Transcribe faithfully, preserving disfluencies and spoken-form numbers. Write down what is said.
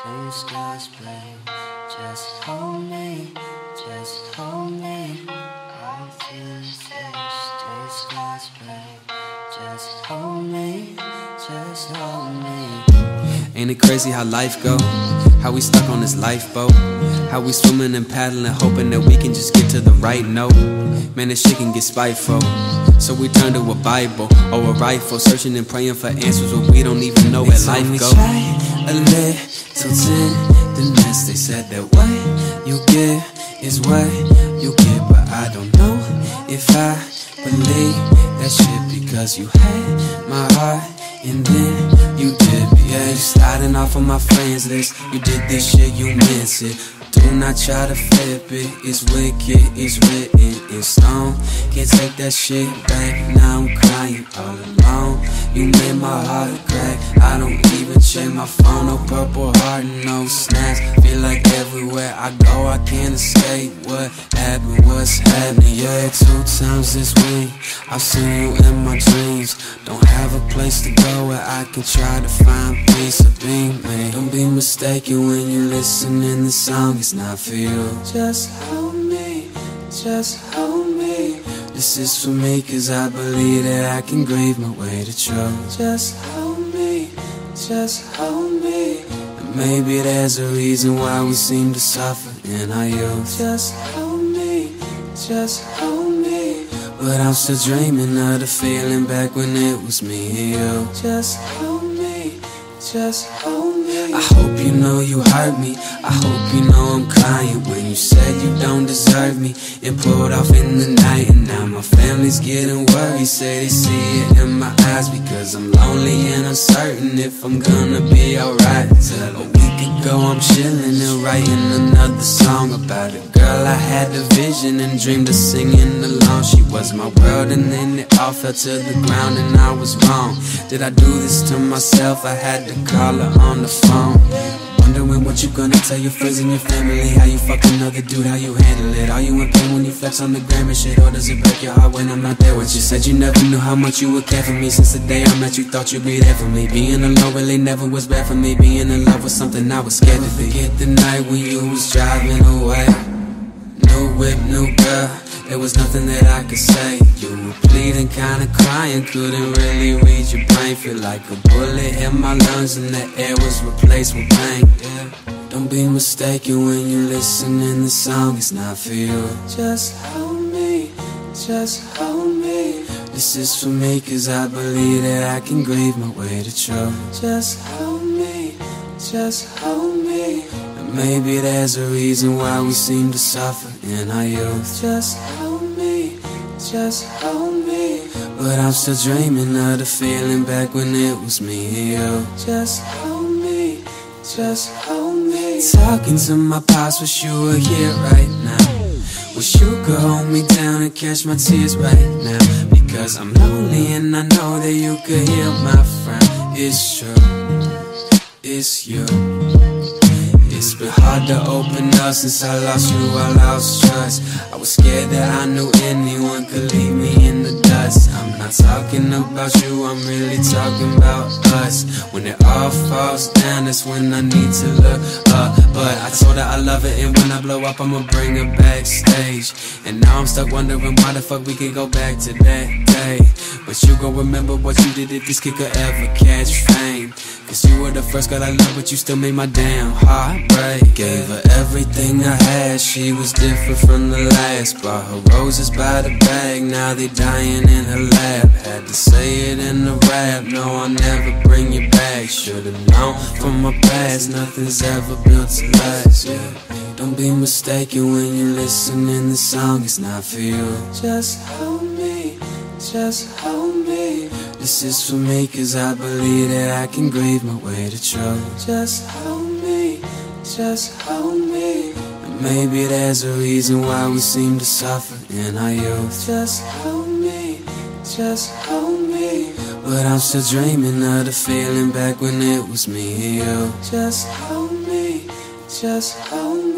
Blue skies blue, just hold me, just hold me. I feel this. Blue skies blue, just hold me, just hold me. Ain't it crazy how life go? How we stuck on this lifeboat? How we swimming and paddling, hoping that we can just get to the right note? Man, this shit can get spiteful. So we turn to a Bible or a rifle, searching and praying for answers when we don't even know where life goes. Try a little tenderness. They said that what you get is what you get, but I don't know if I believe that shit, because you had my heart and then you did. Yeah, you sliding off of my friends list. You did this shit, you miss it. Do not try to flip it. It's wicked, it's written in stone. Can't take that shit back. Now I'm crying all alone. You made my heart crack. I don't even check my phone. No purple heart, no snaps. Feel like everywhere I go I can't escape. What happened, what's happening? Yeah, two times this week I've seen you in my dreams. Don't have a place to go where I can try to find peace of being me. Don't be mistaken when you listen in the song, it's not for you. Just hold me, just hold me. This is for me, cause I believe that I can grieve my way to truth. Just hold me, just hold me. And maybe there's a reason why we seem to suffer in our youth. Just hold me, just hold me. But I'm still dreaming of the feeling back when it was me and you. Just hold me, just hold me. I hope you know you hurt me. I hope you know I'm crying when you said you don't deserve me and pulled off in the night. And now my family's getting worried. Say they see it in my eyes because I'm lonely and uncertain if I'm gonna be alright. Till a week ago I'm chilling and writing another song about a girl I had a vision and dreamed of singing along. She was my world and then it all fell to the ground and I was wrong. Did I do this to myself? I had to call her on the phone. Wondering what you gonna tell your friends and your family. How you fuck another dude, how you handle it. Are you in pain when you flex on the gram and shit, or does it break your heart when I'm not there with you? Said you never knew how much you would care for me. Since the day I met you, thought you'd be there for me. Being alone really never was bad for me. Being in love was something I was scared to forget the night when you was driving away. New whip, new girl, there was nothing that I could say. You were bleeding, kinda crying, couldn't really read your brain. Feel like a bullet hit my lungs and the air was replaced with pain. Yeah. Don't be mistaken when you listen in the song, it's not for you. Just hold me, just hold me. This is for me, cause I believe that I can grieve my way to truth. Just hold me, just hold me. And maybe there's a reason why we seem to suffer in our youth. Just hold me, just hold me. But I'm still dreaming of the feeling back when it was me and you. Just hold me, just hold me. Talking to my pops, wish you were here right now. Wish you could hold me down and catch my tears right now. Because I'm lonely and I know that you could heal my friend. It's true, it's you. It's been hard to open up since I lost you, I lost trust. I was scared that I knew anyone could leave me in the dust. I'm not talking about you, I'm really talking about us. When it all falls down, that's when I need to look up. But I told her I love her and when I blow up, I'ma bring her backstage. And now I'm stuck wondering why the fuck we can go back to that day. But you gon' remember what you did if this kid could ever catch fame. Cause you were the first girl I loved, but you still made my damn heart break. Gave her everything I had, she was different from the last. Brought her roses by the bag, now they dying in her lap. Had to say it in the rap, no I'll never bring you back. Should've known from my past, nothing's ever built to last, yeah. Don't be mistaken when you listen in the song, it's not for you. Just hold me, just hold me. This is for me, cause I believe that I can grieve my way to truth. Just hold me, just hold me. And maybe there's a reason why we seem to suffer in our youth. Just hold me, just hold me. But I'm still dreaming of the feeling back when it was me and you. Just hold me, just hold me.